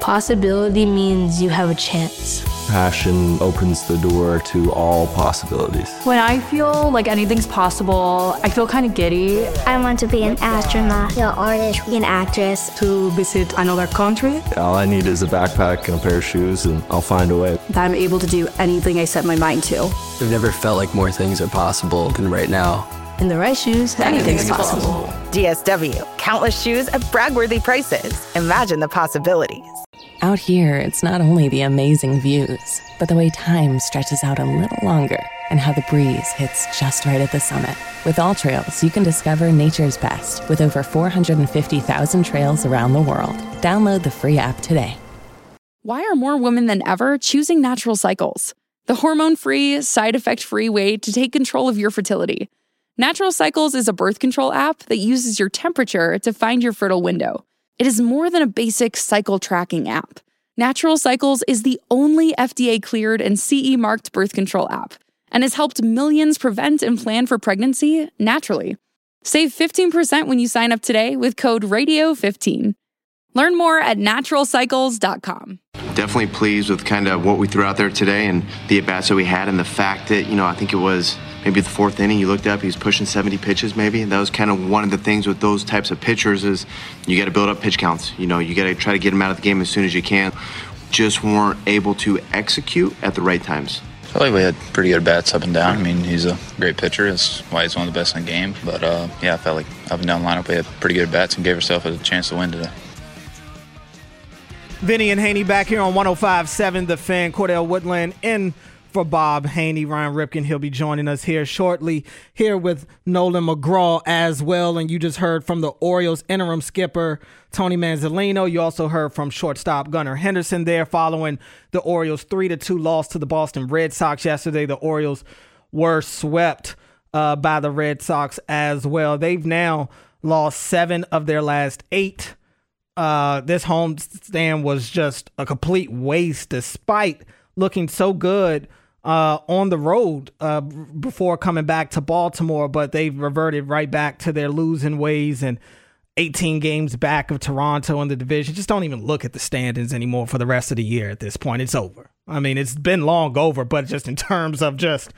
Possibility means you have a chance. Passion opens the door to all possibilities. When I feel like anything's possible, I feel kind of giddy. I want to be an astronaut, an artist, an actress. To visit another country. All I need is a backpack and a pair of shoes, and I'll find a way. That I'm able to do anything I set my mind to. I've never felt like more things are possible than right now. In the right shoes, anything's possible. DSW, countless shoes at brag-worthy prices. Imagine the possibilities. Out here, it's not only the amazing views, but the way time stretches out a little longer and how the breeze hits just right at the summit. With AllTrails, you can discover nature's best with over 450,000 trails around the world. Download the free app today. Why are more women than ever choosing Natural Cycles? The hormone-free, side-effect-free way to take control of your fertility. Natural Cycles is a birth control app that uses your temperature to find your fertile window. It is more than a basic cycle tracking app. Natural Cycles is the only FDA-cleared and CE-marked birth control app and has helped millions prevent and plan for pregnancy naturally. Save 15% when you sign up today with code RADIO15. Learn more at naturalcycles.com. Definitely pleased with kind of what we threw out there today and the at-bats that we had, and the fact that, I think it was maybe the fourth inning, you looked up, he was pushing 70 pitches maybe. And that was kind of one of the things with those types of pitchers is you got to build up pitch counts. You got to try to get them out of the game as soon as you can. Just weren't able to execute at the right times. I feel like we had pretty good bats up and down. I mean, he's a great pitcher. That's why he's one of the best in the game. But, I felt like up and down the lineup, we had pretty good bats and gave ourselves a chance to win today. Vinny and Haney back here on 105.7 The Fan. Cordell Woodland in for Bob Haney. Ryan Ripken, he'll be joining us here shortly, here with Nolan McGraw as well. And you just heard from the Orioles interim skipper, Tony Manzolino. You also heard from shortstop Gunnar Henderson there following the Orioles 3-2 loss to the Boston Red Sox yesterday. The Orioles were swept by the Red Sox as well. They've now lost 7 of their last 8. This homestand was just a complete waste despite looking so good on the road before coming back to Baltimore, but they've reverted right back to their losing ways and 18 games back of Toronto in the division. Just don't even look at the standings anymore for the rest of the year at this point. It's over. I mean, it's been long over, but just in terms of just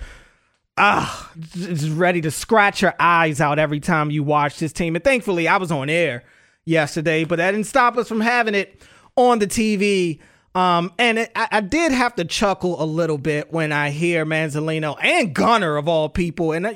ready to scratch your eyes out every time you watch this team. And thankfully, I was on air yesterday, but that didn't stop us from having it on the TV. I did have to chuckle a little bit when I hear Manzolino and Gunnar of all people. And,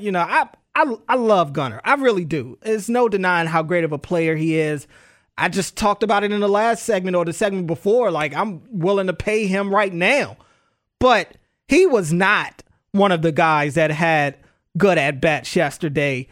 I love Gunnar. I really do. There's no denying how great of a player he is. I just talked about it in the last segment or the segment before. Like, I'm willing to pay him right now. But he was not one of the guys that had good at-bats yesterday.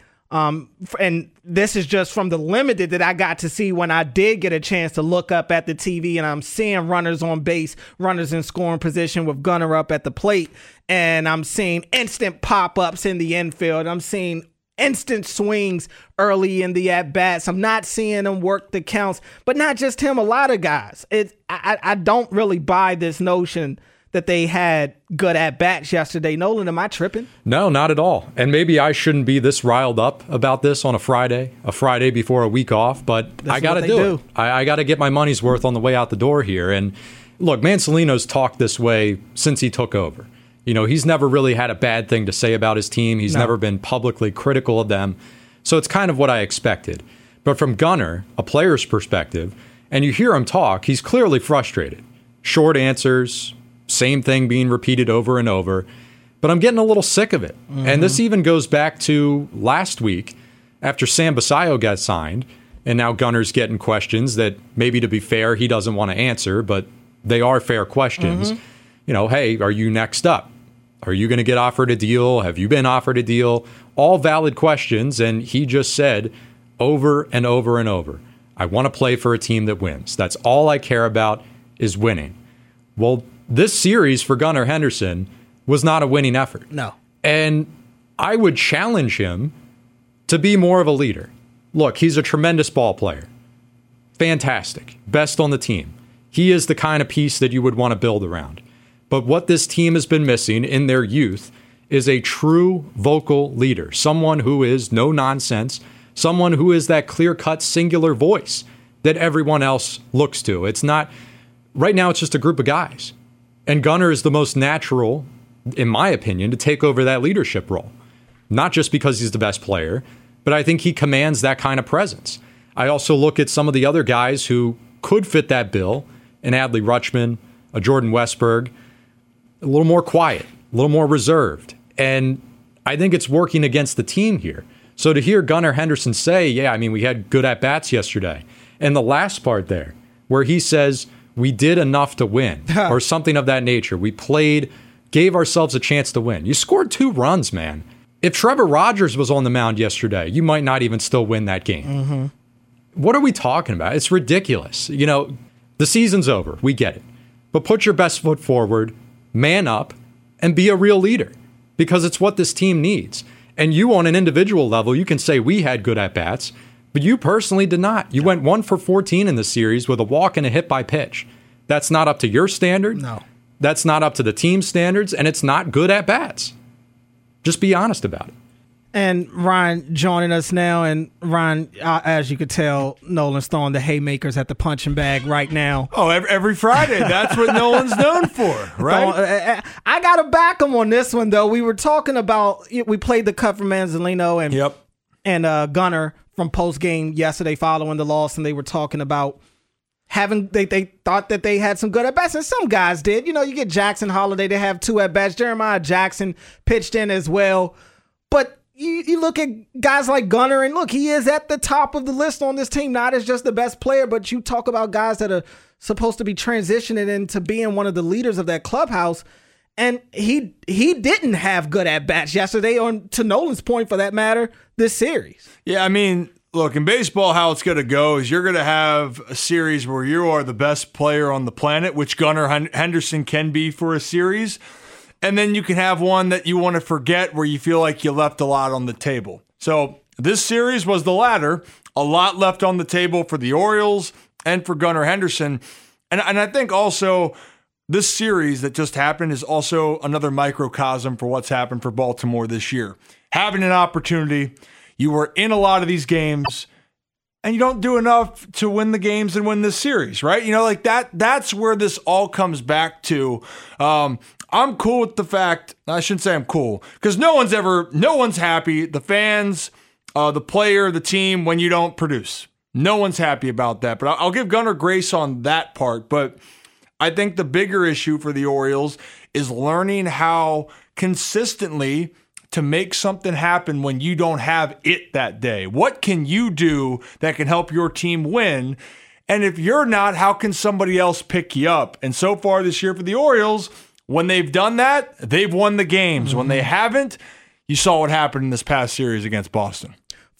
And this is just from the limited that I got to see when I did get a chance to look up at the TV, and I'm seeing runners on base, runners in scoring position with Gunnar up at the plate, and I'm seeing instant pop-ups in the infield. I'm seeing instant swings early in the at-bats. I'm not seeing him work the counts, but not just him, a lot of guys. I don't really buy this notion that they had good at-bats yesterday. Nolan, am I tripping? No, not at all. And maybe I shouldn't be this riled up about this on a Friday before a week off, but I got to do it. I got to get my money's worth on the way out the door here. And look, Manzolino's talked this way since he took over. He's never really had a bad thing to say about his team. He's never been publicly critical of them. So it's kind of what I expected. But from Gunnar, a player's perspective, and you hear him talk, he's clearly frustrated. Short answers, same thing being repeated over and over, but I'm getting a little sick of it. Mm-hmm. And this even goes back to last week after Sam Basayo got signed, and now Gunnar's getting questions that maybe, to be fair, he doesn't want to answer, but they are fair questions. Mm-hmm. Hey, are you next up? Are you going to get offered a deal? Have you been offered a deal? All valid questions, and he just said over and over and over, I want to play for a team that wins. That's all I care about is winning. Well, this series for Gunnar Henderson was not a winning effort. No. And I would challenge him to be more of a leader. Look, he's a tremendous ball player. Fantastic. Best on the team. He is the kind of piece that you would want to build around. But what this team has been missing in their youth is a true vocal leader. Someone who is no nonsense. Someone who is that clear-cut singular voice that everyone else looks to. It's not right now it's just a group of guys. And Gunnar is the most natural, in my opinion, to take over that leadership role. Not just because he's the best player, but I think he commands that kind of presence. I also look at some of the other guys who could fit that bill, an Adley Rutschman, a Jordan Westberg, a little more quiet, a little more reserved. And I think it's working against the team here. So to hear Gunnar Henderson say, yeah, I mean, we had good at-bats yesterday. And the last part there, where he says, we did enough to win, or something of that nature. We played, gave ourselves a chance to win. You scored 2 runs, man. If Trevor Rogers was on the mound yesterday, you might not even still win that game. Mm-hmm. What are we talking about? It's ridiculous. You know, the season's over. We get it. But put your best foot forward, man up, and be a real leader, because it's what this team needs. And you, on an individual level, you can say we had good at-bats, but you personally did not. You went 1 for 14 in the series with a walk and a hit by pitch. That's not up to your standard. No. That's not up to the team's standards, and it's not good at-bats. Just be honest about it. And Ryan joining us now. And Ryan, as you could tell, Nolan's throwing the haymakers at the punching bag right now. Oh, every Friday. That's what Nolan's known for, right? I got to back him on this one, though. We were talking about, we played the cut from Manzolino and Gunnar from post-game yesterday following the loss, and they were talking about they thought that they had some good at-bats, and some guys did. You know, you get Jackson Holiday, they have 2 at-bats. Jeremiah Jackson pitched in as well. But you look at guys like Gunnar, and look, he is at the top of the list on this team, not as just the best player, but you talk about guys that are supposed to be transitioning into being one of the leaders of that clubhouse, and he didn't have good at-bats yesterday, on to Nolan's point for that matter, this series. Yeah, I mean, look, in baseball, how it's going to go is you're going to have a series where you are the best player on the planet, which Gunnar Henderson can be for a series. And then you can have one that you want to forget where you feel like you left a lot on the table. So this series was the latter. A lot left on the table for the Orioles and for Gunnar Henderson. And I think also this series that just happened is also another microcosm for what's happened for Baltimore this year. Having an opportunity, you were in a lot of these games, and you don't do enough to win the games and win this series, right? You know, like that's where this all comes back to. I'm cool with the fact, I shouldn't say I'm cool, because no one's happy. The fans, the player, the team, when you don't produce. No one's happy about that. But I'll give Gunnar grace on that part. But I think the bigger issue for the Orioles is learning how consistently to make something happen when you don't have it that day. What can you do that can help your team win? And if you're not, how can somebody else pick you up? And so far this year for the Orioles, when they've done that, they've won the games. Mm-hmm. When they haven't, you saw what happened in this past series against Boston.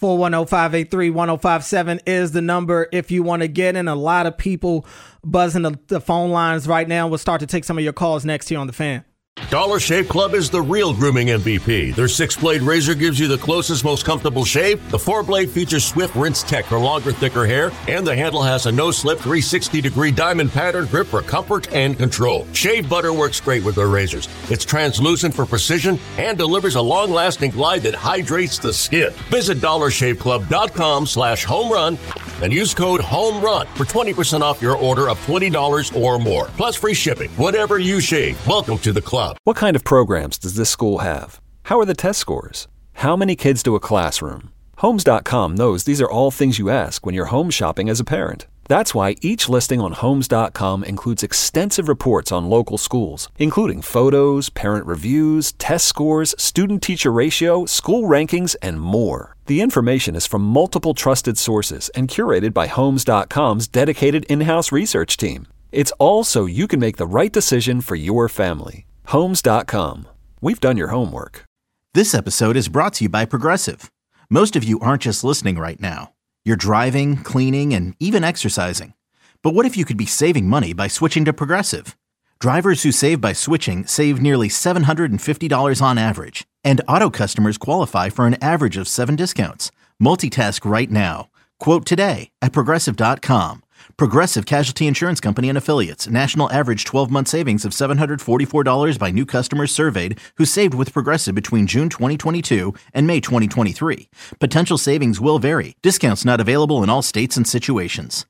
410-583-1057 is the number if you want to get in. A lot of people buzzing the phone lines right now. We'll start to take some of your calls next here on The Fan. Dollar Shave Club is the real grooming MVP. Their 6-blade razor gives you the closest, most comfortable shave. The 4-blade features swift rinse tech for longer, thicker hair, and the handle has a no-slip 360-degree diamond pattern grip for comfort and control. Shave butter works great with their razors. It's translucent for precision and delivers a long-lasting glide that hydrates the skin. Visit DollarShaveClub.com/homerun and use code HOMERUN for 20% off your order of $20 or more. Plus free shipping. Whatever you shave, welcome to the club. What kind of programs does this school have? How are the test scores? How many kids do a classroom? Homes.com knows these are all things you ask when you're home shopping as a parent. That's why each listing on Homes.com includes extensive reports on local schools, including photos, parent reviews, test scores, student-teacher ratio, school rankings, and more. The information is from multiple trusted sources and curated by Homes.com's dedicated in-house research team. It's all so you can make the right decision for your family. Homes.com. We've done your homework. This episode is brought to you by Progressive. Most of you aren't just listening right now. You're driving, cleaning, and even exercising. But what if you could be saving money by switching to Progressive? Drivers who save by switching save nearly $750 on average. And auto customers qualify for an average of 7 discounts. Multitask right now. Quote today at Progressive.com. Progressive Casualty Insurance Company and Affiliates. National average 12-month savings of $744 by new customers surveyed who saved with Progressive between June 2022 and May 2023. Potential savings will vary. Discounts not available in all states and situations.